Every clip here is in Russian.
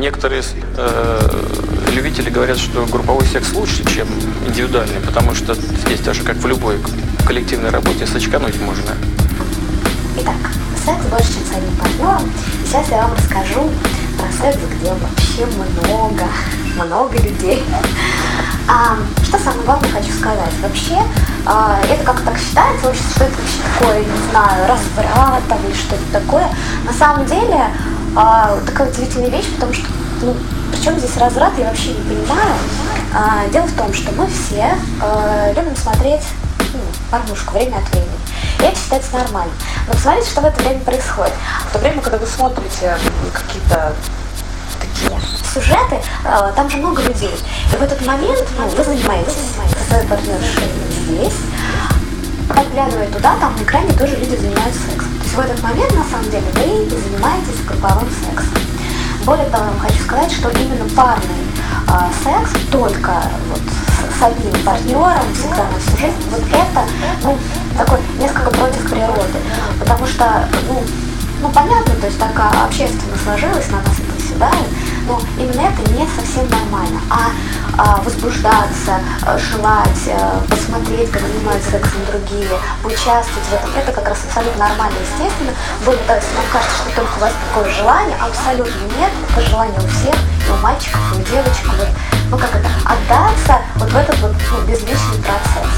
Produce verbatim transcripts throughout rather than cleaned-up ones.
Некоторые э, любители говорят, что групповой секс лучше, чем индивидуальный, потому что здесь даже как в любой коллективной работе сочкануть можно. Итак, секс больше, чем с одним партнером. Сейчас я вам расскажу про секс, где вообще много, много людей. А, что самое главное хочу сказать? Вообще, а, это как так считается, вообще, что это вообще такое, не знаю, разврат там, или что-то такое. На самом деле, а, такая удивительная вещь, потому что, ну, причем здесь разврат, я вообще не понимаю. А, дело в том, что мы все а, любим смотреть ну, порнушку время от времени. И это считается нормально. Но посмотрите, что в это время происходит. В то время, когда вы смотрите какие-то такие сюжеты, там же много людей. И в этот момент ну, вы занимаетесь со своей партнершей здесь, подглядывая туда, там на экране тоже люди занимаются сексом. То есть в этот момент, на самом деле, вы занимаетесь групповым сексом. Более того, я вам хочу сказать, что именно парный а, секс, только вот с, с одним партнером, всегда на всю жизнь, вот это, ну, такой несколько против природы. Потому что, ну, ну понятно, то есть так общественно сложилось, на нас это наседает, но именно это не совсем нормально. А, а возбуждаться, желать, посмотреть, как занимаются сексом другие, поучаствовать в этом, это как раз абсолютно нормально, естественно. Более того, если вам кажется, что только у вас такое желание, абсолютно нет, это желание у всех, и у мальчиков, и у девочек, вот, ну как это, отдаться вот в этот вот ну, безличный процесс.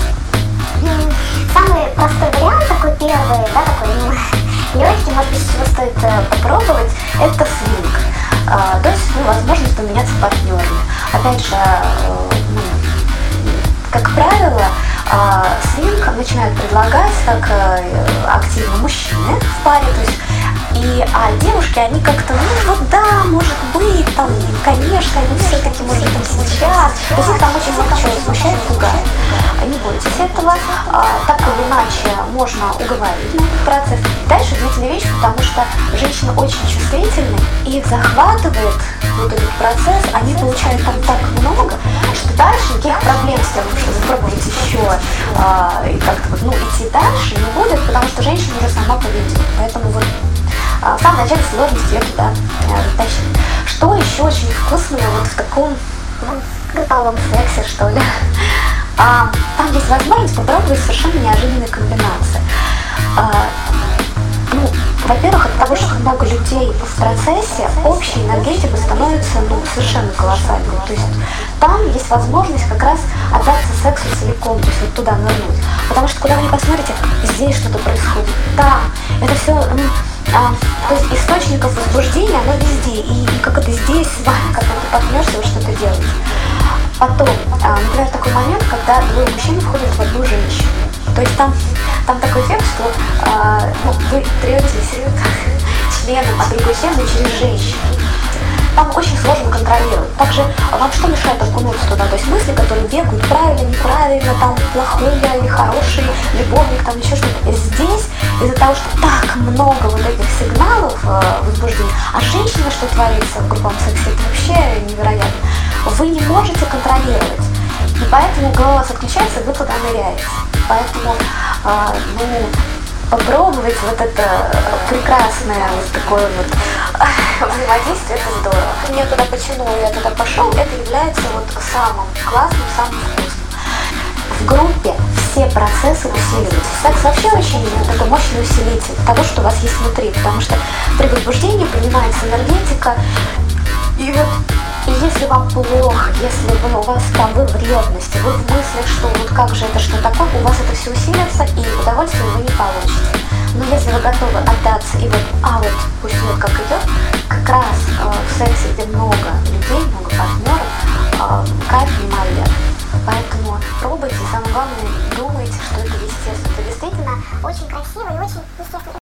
Самый простой вариант, такой первый, да, такой ну, легкий, может быть, чего стоит э, попробовать, это свинг. Э, то есть, ну, возможность поменяться партнерами. Опять же, э, ну, как правило, э, свинг начинают предлагать как э, активно мужчины в паре, то есть, и, а девушки, они как-то, ну вот да, может быть, там, конечно, они все-таки, может быть, сейчас. То есть их там очень много чего смущает, пугает. Не бойтесь этого, а, так или иначе можно уговорить на этот процесс. Дальше удивительная вещь, потому что женщины очень чувствительны, и их захватывает вот этот процесс, они получают там так много, что дальше никаких проблем с тем, что попробовать еще а, и как-то вот, ну, идти дальше не будет, потому что женщина уже сама поведет. Поэтому вот в самом начале сложности ее туда э, затащить. Что еще очень вкусного вот в таком ну, групповом сексе, что ли? А, там есть возможность попробовать совершенно неожиданные комбинации. А, ну, во-первых, от того, что много людей в процессе, общая энергетика становится ну, совершенно колоссальной. То есть там есть возможность как раз отдаться сексу целиком, то есть вот туда нырнуть. Потому что куда вы ни посмотрите, здесь что-то происходит. Там это все... Ну, А, то есть источников возбуждения, оно везде, и, и как это здесь с вами, когда ты партнерся, вы что-то делаете. Потом, а, например, такой момент, когда двое мужчин входят в одну женщину. То есть там, там такой эффект, что а, ну, вы третесь членом от другой члены через женщину. Там очень сложно контролировать. Также вам что мешает окунуться туда? То есть мысли, которые бегают правильно, неправильно, там плохой я или хороший, любовник, там еще что-то. И здесь из-за того, что так много вот этих сигналов э, возбуждения, а женщина, что творится в групповом сексе, это вообще невероятно. Вы не можете контролировать. И поэтому голова вас отключается, и вы туда ныряете. Поэтому, э, ну, попробовать вот это прекрасное вот такое вот взаимодействие, это здорово. Меня туда потянуло, я туда пошел, это является вот самым классным, самым вкусным. В группе все процессы усиливаются. Секс вообще очень такой мощный усилитель того, что у вас есть внутри, потому что при возбуждении поднимается энергетика, и вот и если вам плохо, если вы, у вас там вы в ревности, вы в мыслях, что вот как же это, что такое, у вас это все усилится, и удовольствия вы не получите. Но если вы готовы отдаться, и вот, а вот пусть вот как идет, как раз э, в сексе, где много людей, много партнеров, э, кайф неимоверный. Поэтому пробуйте, и самое главное, думайте, что это естественно. Это действительно очень красиво и очень естественно.